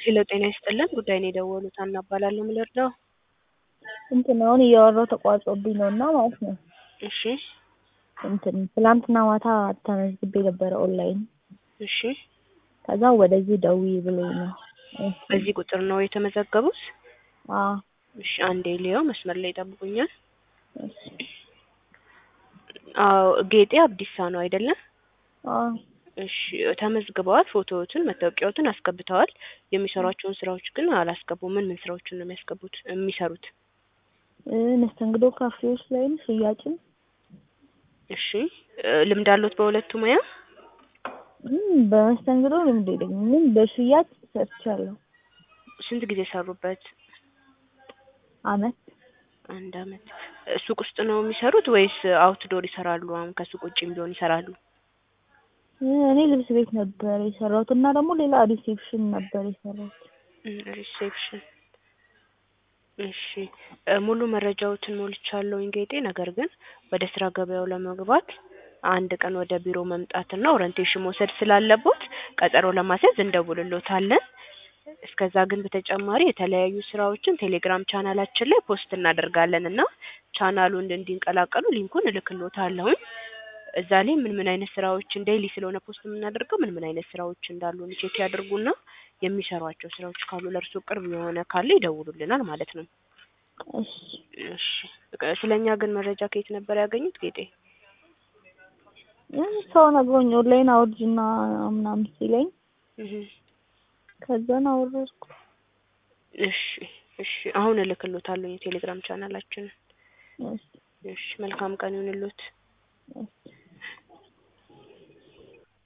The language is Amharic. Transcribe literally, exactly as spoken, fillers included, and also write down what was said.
ሄሎ ጤና ይስጥልን ጉዳይ ነው የደወሉት አና እባላለሁ ምን ልርዳው? እንትን አሁን እያወራሁ ተቋርጦብኝ ነውና ማለት ነው። እሺ እንትን ትላንትና ማታ ተመዝግቤ ነበረ ኦንላይን። እሺ ከዛ ወደዚህ ደውዪ ብሎኝ ነው። በዚህ ቁጥር ነው የተመዘገቡት? አዎ እሺ አንዴ ሊዮ መስመር ላይ ጠብቁኛል። እሺ አዎ ጌጤ አብዲሳ ነው አይደለ? አዎ እሺ ተመዝግበዋል። ፎቶዎትን መታወቂያዎትን አስገብተዋል። የሚሰሯቸውን ስራዎች ግን አላስገቡም። ምን ምን ስራዎችን ነው የሚያስገቡት የሚሰሩት? መስተንግዶ ካፌዎች ላይም ሽያጭም። እሺ ልምድ አሉት በሁለቱ ሙያ? በመስተንግዶ ልምድ የለኝም፣ በሽያጭ ሰርቻለሁ። ስንት ጊዜ ሰሩበት? አመት። አንድ አመት። ሱቅ ውስጥ ነው የሚሰሩት ወይስ አውትዶር ይሰራሉ? አሁን ከሱቅ ውጪም ቢሆን ይሰራሉ? እኔ ልብስ ቤት ነበር የሰራሁት እና ደግሞ ሌላ ሪሴፕሽን ነበር የሰራሁት። ሪሴፕሽን። እሺ ሙሉ መረጃዎችን ሞልቻለሁ ጌጤ። ነገር ግን ወደ ስራ ገበያው ለመግባት አንድ ቀን ወደ ቢሮ መምጣትና ኦሪንቴሽን መውሰድ ስላለቦት ቀጠሮ ለማስያዝ እንደውልሎታለን። እስከዛ ግን በተጨማሪ የተለያዩ ስራዎችን ቴሌግራም ቻናላችን ላይ ፖስት እናደርጋለንና ቻናሉን እንዲንቀላቀሉ ሊንኩን እልክልዎታለሁ። እዛ ላይ ምን ምን አይነት ስራዎችን ዴይሊ ስለሆነ ፖስት የምናደርገው ምን ምን አይነት ስራዎች እንዳሉ ቼክ ያድርጉና የሚሰሯቸው ስራዎች ካሉ ለርሱ ቅርብ የሆነ ካለ ይደውሉልናል ማለት ነው። እሺ እሺ ስለኛ ግን መረጃ ከየት ነበር ያገኙት ጌጤ? ሰው ነግሮኝ ኦንላይን አውርጅና ምናምን ሲለኝ እህ ከዛን አወረድኩ። እሺ እሺ አሁን እልክልዎታለሁ የቴሌግራም ቻናላችን። እሺ እሺ መልካም ቀን ይሁንልዎት። እሺ